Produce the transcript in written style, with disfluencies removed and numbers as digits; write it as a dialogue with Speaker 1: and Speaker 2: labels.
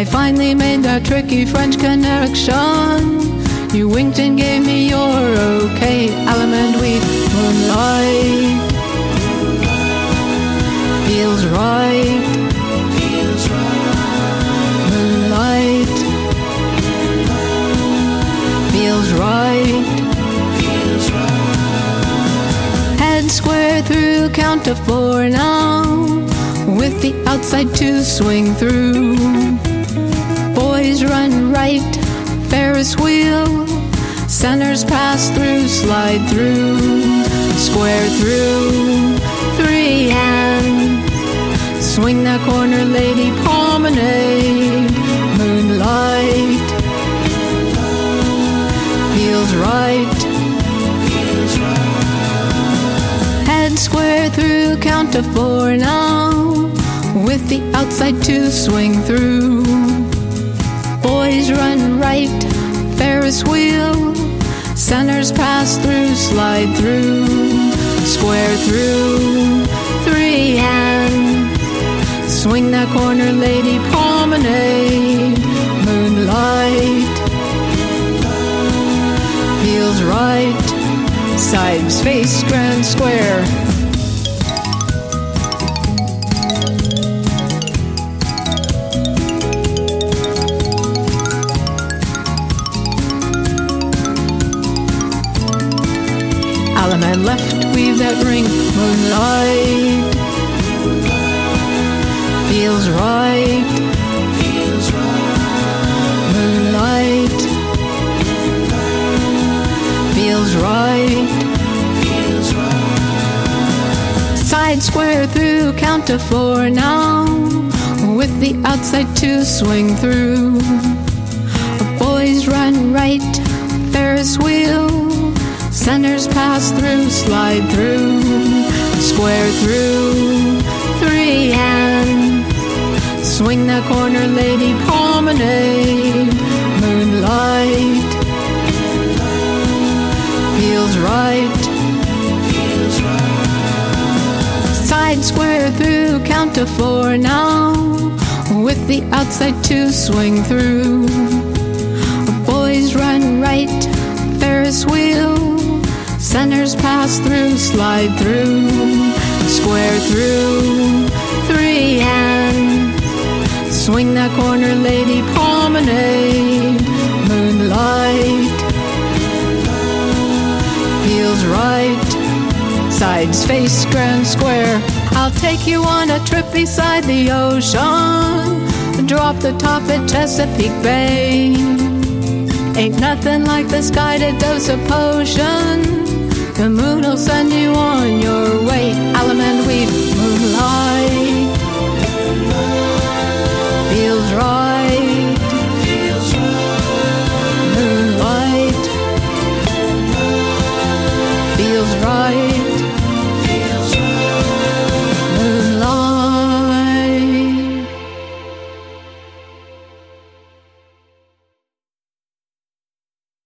Speaker 1: I finally made that tricky French connection. You winked and gave me your okay. Almond wheat moonlight feels right. Moonlight feels right. Head square through, count to 4 now, with the outside to swing through. Boys run right, Ferris wheel, centers pass through, slide through, square through, 3 hand, swing that corner, lady promenade. Moonlight feels right. Head square through, count to 4 now, with the outside to swing through. Boys run right, Ferris wheel, centers pass through, slide through, square through, 3 hand, swing that corner, lady promenade. Moonlight feels right. Sides face grand square. Allemande left, weave that ring. Moonlight feels right. Moonlight feels right. Side square through, count to 4 now, with the outside to swing through. Boys run right, Ferris wheel, centers pass through, slide through, square through, 3 hand, swing that corner, lady promenade. Moonlight feels right. Side square through, count to 4 now, with the outside to swing through. Boys run right, Ferris wheel, centers pass through, slide through, square through, 3 hand, swing that corner, lady promenade. Moonlight feels right. Sides face grand square. I'll take you on a trip beside the ocean, drop the top at Chesapeake Bay. Ain't nothing like this guided dose of potion. The moon will send you on